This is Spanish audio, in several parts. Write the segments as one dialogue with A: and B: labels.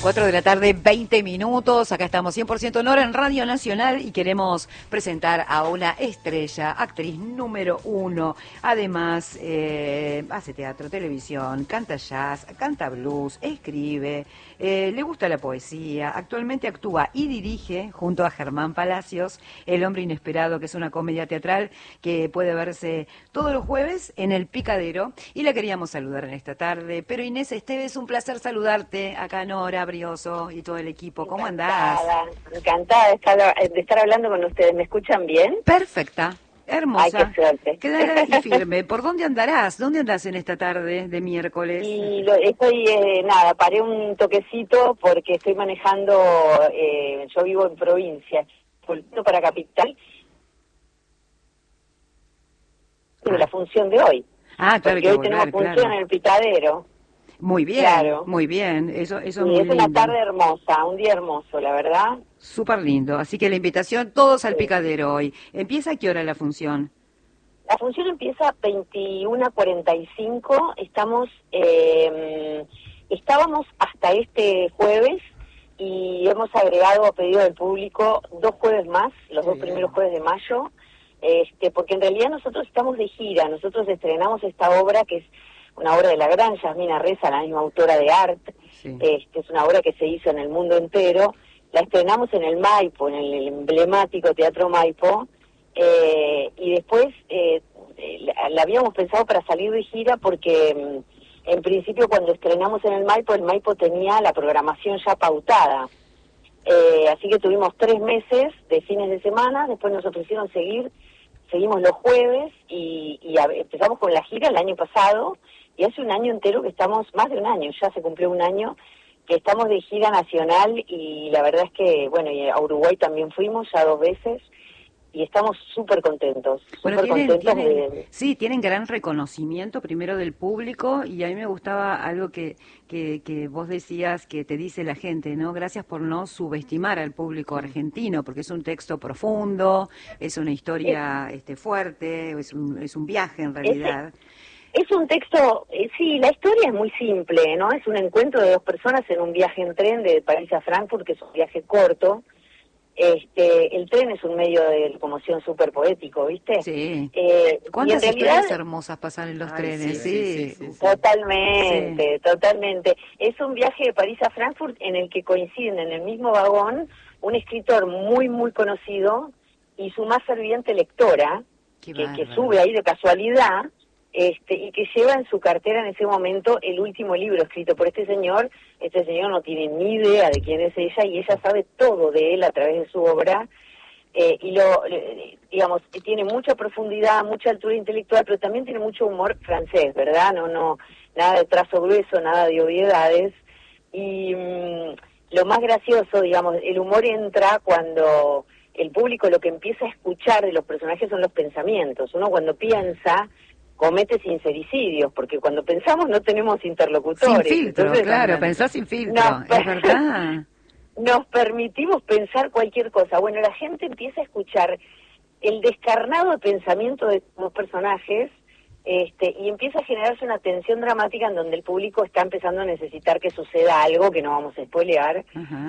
A: 4 de la tarde, 20 minutos. Acá estamos 100% en hora en Radio Nacional y queremos presentar a una estrella, actriz número 1. Además, hace teatro, televisión, canta jazz, canta blues, escribe, le gusta la poesía. Actualmente actúa y dirige junto a Germán Palacios, El hombre inesperado, que es una comedia teatral que puede verse todos los jueves en El Picadero. Y la queríamos saludar en esta tarde. Pero Inés Esteves, un placer saludarte. Acá Nora Brioso y todo el equipo. ¿Cómo andás?
B: Encantada de estar hablando con ustedes. ¿Me escuchan bien?
A: Perfecta, hermosa.
B: Ay, qué suerte.
A: Clara y firme. ¿Por dónde andarás? ¿Dónde andás en esta tarde de miércoles?
B: Y paré un toquecito porque estoy manejando, yo vivo en provincia, volviendo para capital, de la función de hoy.
A: Ah, claro,
B: porque hoy tenemos función en El Picadero.
A: Muy bien, claro. Muy bien, eso es muy lindo.
B: Es una tarde hermosa, un día hermoso, la verdad.
A: Súper lindo, así que la invitación, todos al Picadero hoy. ¿Empieza a qué hora la función?
B: La función empieza 21:45, estábamos hasta este jueves y hemos agregado a pedido del público 2 jueves más, los 2 primeros jueves de mayo, porque en realidad nosotros estamos de gira, nosotros estrenamos esta obra que es una obra de la gran Yasmina Reza, la misma autora de Art, es una obra que se hizo en el mundo entero, la estrenamos en el Maipo, en el emblemático Teatro Maipo, y después la habíamos pensado para salir de gira porque en principio cuando estrenamos en el Maipo tenía la programación ya pautada, así que tuvimos 3 meses de fines de semana, después nos ofrecieron seguimos los jueves y empezamos con la gira el año pasado. Y hace un año entero que estamos, más de un año, ya se cumplió un año, que estamos de gira nacional y la verdad es que, bueno, y a Uruguay también fuimos ya 2 veces y estamos súper contentos.
A: Bueno, tienen gran reconocimiento primero del público y a mí me gustaba algo que vos decías que te dice la gente, ¿no? Gracias por no subestimar al público argentino, porque es un texto profundo, es una historia fuerte, es un viaje en realidad.
B: Es un texto, sí, la historia es muy simple, ¿no? Es un encuentro de 2 personas en un viaje en tren de París a Frankfurt, que es un viaje corto. El tren es un medio de locomoción súper poético, ¿viste?
A: Sí.
B: ¿Cuántas
A: historias hermosas pasan en los trenes? Sí.
B: Totalmente. Es un viaje de París a Frankfurt en el que coinciden en el mismo vagón un escritor muy, muy conocido y su más ferviente lectora, que sube ahí de casualidad, y que lleva en su cartera en ese momento el último libro escrito por este señor. Este señor no tiene ni idea de quién es ella y ella sabe todo de él a través de su obra, digamos, tiene mucha profundidad, mucha altura intelectual, pero también tiene mucho humor francés, ¿verdad? No, nada de trazo grueso, nada de obviedades, y lo más gracioso, digamos, el humor entra cuando el público lo que empieza a escuchar de los personajes son los pensamientos. Uno cuando piensa comete sincericidios, porque cuando pensamos no tenemos interlocutores.
A: Sin filtro, entonces, claro, pensás sin filtro, es verdad.
B: Nos permitimos pensar cualquier cosa. Bueno, la gente empieza a escuchar el descarnado pensamiento de los personajes, y empieza a generarse una tensión dramática en donde el público está empezando a necesitar que suceda algo que no vamos a spoilear,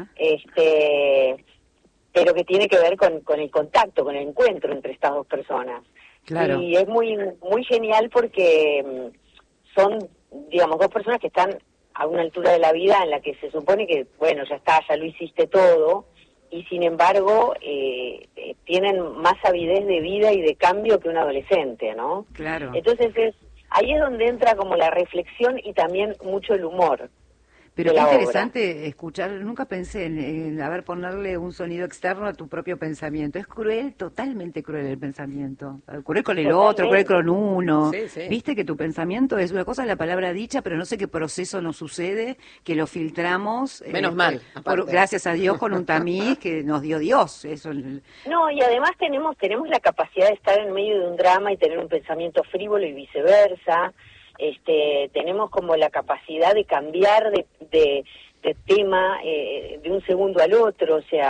B: pero que tiene que ver con el contacto, con el encuentro entre estas 2 personas.
A: Claro.
B: Y es muy muy genial porque son, digamos, 2 personas que están a una altura de la vida en la que se supone que, bueno, ya está, ya lo hiciste todo, y sin embargo tienen más avidez de vida y de cambio que un adolescente, ¿no?
A: Claro.
B: Entonces ahí es donde entra como la reflexión y también mucho el humor.
A: Pero qué interesante escuchar, nunca pensé en ponerle un sonido externo a tu propio pensamiento. Es cruel, totalmente cruel el pensamiento. Cruel con el otro, cruel con uno. Sí. Viste que tu pensamiento es una cosa, la palabra dicha, pero no sé qué proceso nos sucede, que lo filtramos.
C: Menos mal.
A: Gracias a Dios con un tamiz que nos dio Dios. Eso.
B: No, y además tenemos la capacidad de estar en medio de un drama y tener un pensamiento frívolo y viceversa. Tenemos como la capacidad de cambiar de tema de un segundo al otro, o sea,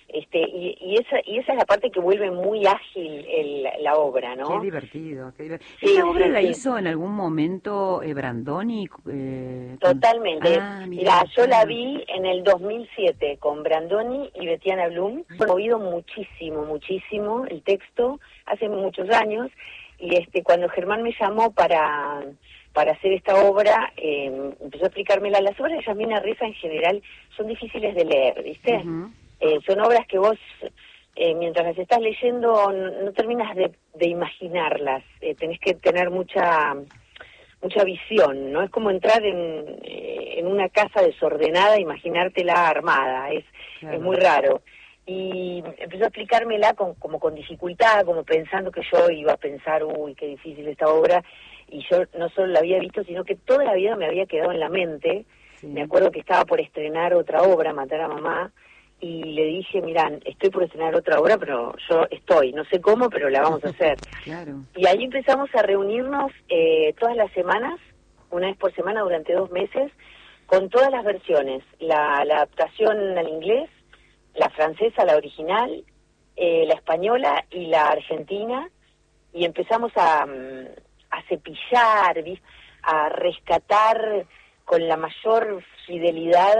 B: Y esa es la parte que vuelve muy ágil la obra, ¿no?
A: Qué divertido, qué divertido.
B: Sí,
A: ¿Esta obra la
B: sí.
A: hizo en algún momento Brandoni?
B: Totalmente. Mira, yo la
A: claro.
B: vi en el 2007 con Brandoni y Betiana Blum. He movido muchísimo, muchísimo el texto hace muchos años. Y cuando Germán me llamó para hacer esta obra, empezó a explicármela. Las obras de Yasmina Reza en general son difíciles de leer, ¿viste?
A: Uh-huh.
B: Son obras que vos, mientras las estás leyendo, no terminas de imaginarlas. Tenés que tener mucha visión, ¿no? Es como entrar en una casa desordenada e imaginártela armada.
A: Claro.
B: Es muy raro. Y empezó a explicármela como con dificultad, como pensando que yo iba a pensar, uy, qué difícil esta obra. Y yo no solo la había visto, sino que toda la vida me había quedado en la mente. Sí. Me acuerdo que estaba por estrenar otra obra, Matar a Mamá, y le dije, mirá, estoy por estrenar otra obra, pero yo no sé cómo, pero la vamos a hacer.
A: Claro.
B: Y ahí empezamos a reunirnos todas las semanas, una vez por semana durante 2 meses, con todas las versiones, la adaptación al inglés, la francesa, la original, la española y la argentina, y empezamos a cepillar, a rescatar con la mayor fidelidad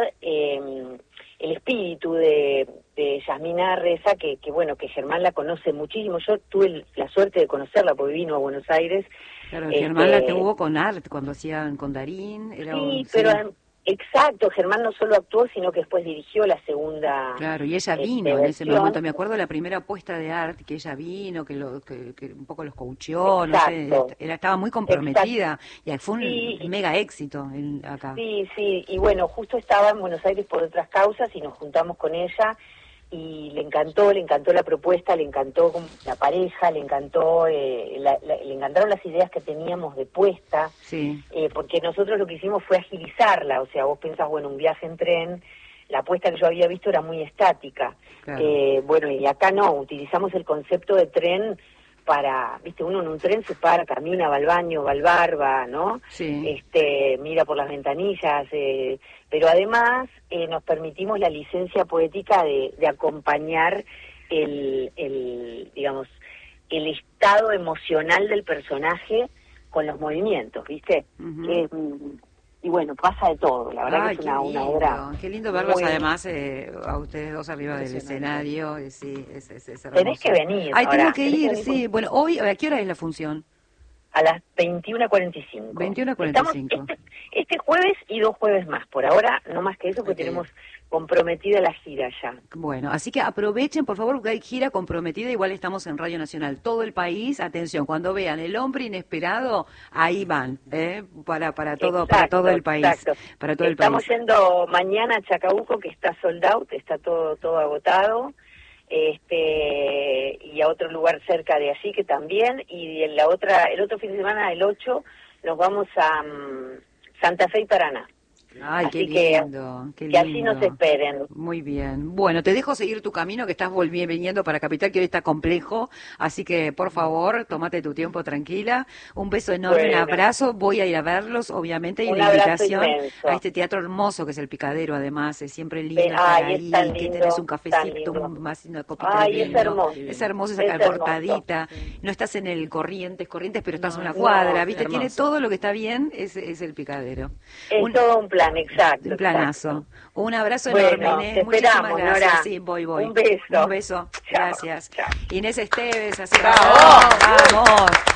B: el espíritu de Yasmina Reza, que bueno, que Germán la conoce muchísimo. Yo tuve la suerte de conocerla porque vino a Buenos Aires.
A: Claro, Germán la tuvo con arte cuando hacían con Darín.
B: Pero exacto, Germán no solo actuó, sino que después dirigió la segunda.
A: Claro, y ella vino en ese momento. Me acuerdo la primera puesta de arte, que ella vino, que un poco los coacheó, no sé, estaba muy comprometida. Exacto. Y fue un mega éxito acá.
B: Sí, y bueno, justo estaba en Buenos Aires por otras causas y nos juntamos con ella y le encantó la propuesta, le encantó la pareja, le encantaron las ideas que teníamos de puesta,
A: sí.
B: Porque nosotros lo que hicimos fue agilizarla. O sea, vos pensás, bueno, un viaje en tren, la puesta que yo había visto era muy estática. Claro. Bueno, y acá no, utilizamos el concepto de tren para, viste, uno en un tren se para, camina, va al baño, va al bar, ¿no?
A: Sí.
B: Mira por las ventanillas, pero además nos permitimos la licencia poética de acompañar digamos, el estado emocional del personaje con los movimientos, ¿viste?
A: Uh-huh.
B: Y bueno, pasa de todo, la verdad. Ay, que es una obra.
A: Qué lindo verlos además a ustedes dos arriba del escenario. Sí, es hermoso.
B: Tenés que venir.
A: Ay, tengo que ir, sí. Bueno, hoy, ¿a qué hora es la función?
B: A las 21:45.
A: 21:45.
B: Este jueves y 2 jueves más. Por ahora, no más que eso, porque tenemos comprometida la gira ya.
A: Bueno, así que aprovechen, por favor, porque hay gira comprometida. Igual estamos en Radio Nacional. Todo el país, atención, cuando vean El Hombre Inesperado, ahí van, para todo el país.
B: Exacto.
A: Para todo
B: Estamos
A: el país.
B: yendo mañana a Chacabuco, que está sold out, está todo agotado. Y a otro lugar cerca de allí que también, y el otro fin de semana, el 8, nos vamos a Santa Fe y Paraná.
A: Ay,
B: así
A: qué lindo.
B: Que allí nos esperen.
A: Muy bien. Bueno, te dejo seguir tu camino, que estás viniendo para Capital, que hoy está complejo, así que por favor, tómate tu tiempo tranquila. Un beso enorme, un abrazo. Voy a ir a verlos, obviamente, y la invitación a este teatro hermoso que es El Picadero, además, es siempre lindo estar ahí, que tenés un cafecito, una copita de vino. Es hermoso esa cortadita. No estás en el Corrientes, pero estás en una cuadra, ¿viste? Tiene todo lo que está bien, es El Picadero.
B: Es todo un plan, exacto.
A: Un planazo. Exacto. Un abrazo
B: enorme,
A: Inés. Muchísimas gracias.
B: Nora.
A: Sí, voy.
B: Un beso.
A: Un beso.
B: Chao.
A: Gracias.
B: Chao.
A: Inés Esteves, así
B: ¡Bravo!
A: ¡Vamos!